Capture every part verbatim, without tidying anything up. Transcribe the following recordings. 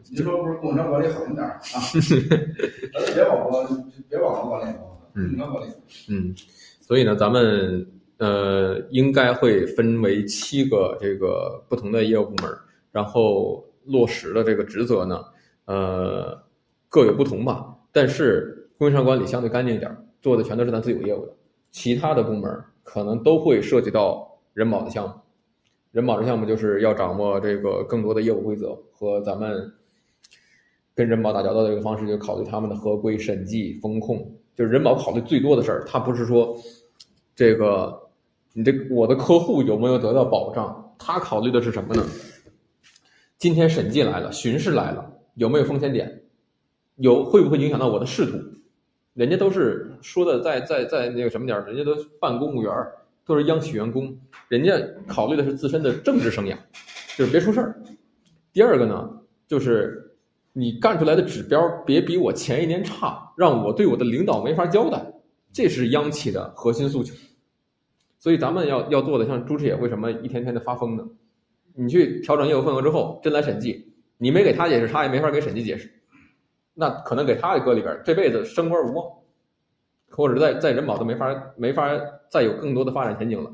你说不是工商管理好用点啊？别往我别往我管理工商管理。 嗯，所以呢，咱们呃应该会分为七个这个不同的业务部门，然后落实的这个职责呢，呃各有不同吧。但是工商管理相对干净一点，做的全都是咱自有业务的，其他的部门可能都会涉及到人保的项目。人保的项目就是要掌握这个更多的业务规则和咱们跟人保打交道的这个方式，就考虑他们的合规、审计、风控。就是人保考虑最多的事儿，他不是说这个你这我的客户有没有得到保障，他考虑的是什么呢？今天审计来了，巡视来了，有没有风险点？有会不会影响到我的仕途？人家都是说的在在在那个什么点，人家都办公务员，都是央企员工，人家考虑的是自身的政治生涯，就是别出事儿。第二个呢，就是你干出来的指标别比我前一年差，让我对我的领导没法交代，这是央企的核心诉求。所以咱们要要做的，像朱志野为什么一天天的发疯呢？你去调整业务份额之后，真来审计，你没给他解释，他也没法给审计解释，那可能给他的搁里边，这辈子升官无望，或者在在人保都没法没法再有更多的发展前景了。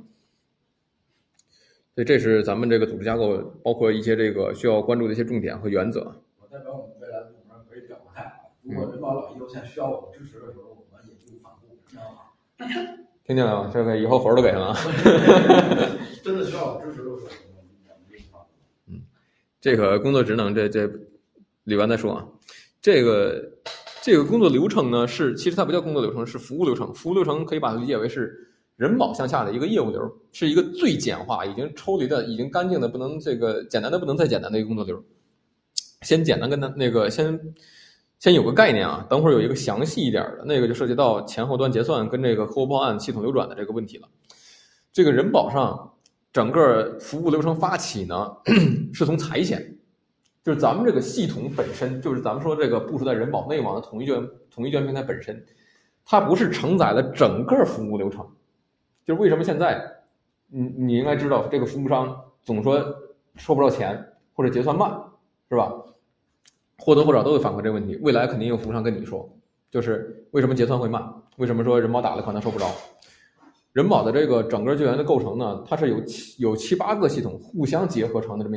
所以这是咱们这个组织架构，包括一些这个需要关注的一些重点和原则。 我代表我们未来的部门可以表个态啊，如果人保老医优现需要我们支持的时候，我们也不反顾，知道吗？ 听见了吗？这个以后活都给了啊！ 真的需要我支持的时候，我们也不反顾。 嗯，这个工作职能，这这李完再说啊。这个这个工作流程呢，是其实它不叫工作流程，是服务流程。服务流程可以把它理解为是人保向下的一个业务流，是一个最简化、已经抽离的、已经干净的，不能这个简单的不能再简单的一个工作流。先简单跟他那个先先有个概念啊，等会儿有一个详细一点的，那个就涉及到前后端结算跟这个客户报案系统流转的这个问题了。这个人保上整个服务流程发起呢，是从财险。就是咱们这个系统本身，就是咱们说这个部署在人保内网的统一卷统一卷平台本身，它不是承载了整个服务流程。就是为什么现在你你应该知道，这个服务商总说收不着钱或者结算慢，是吧？或多或少都会反馈这个问题。未来肯定有服务商跟你说，就是为什么结算会慢？为什么说人保打了款他收不着？人保的这个整个救援的构成呢，它是有七有七八个系统互相结合成的这么